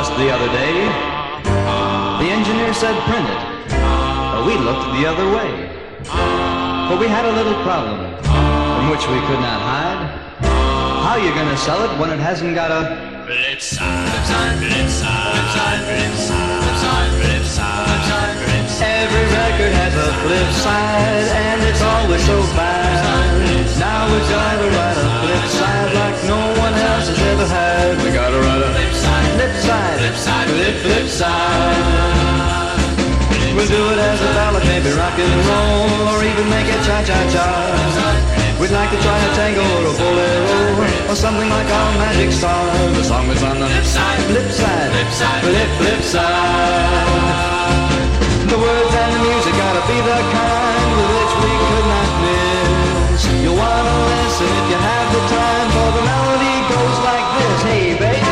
just the other day. The engineer said print it, but we looked the other way. For we had a little problem from which we could not hide. How you gonna sell it when it hasn't got a flip side, flip side, flip side, flip side, flip side, flip side, flip side, flip side. Every record has a flip side, and it's always so bad. Now we gotta write a flip side like no one else has ever had. We gotta write a flip side, flip side, flip side, flip side. We'll do it as a ballad, maybe rock and roll, or even make it cha-cha-cha. We'd like to try a tango or a bolero, or something like our Magic Star. The song is on the flip side, flip side, flip side, flip side. The words and the music gotta be the kind with which we could not miss. You'll wanna listen if you have the time, for the melody goes like this. Hey, baby.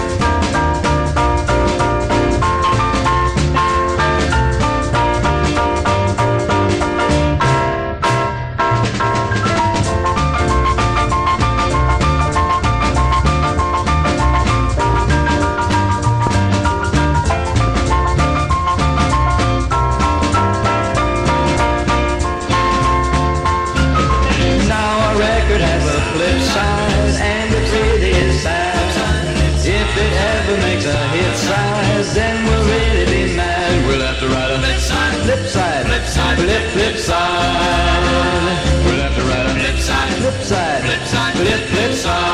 Then we'll really be mad. We'll have to write a flip side, flip side, flip side, flip side. We'll have to write a flip side, flip side, flip side, flip side.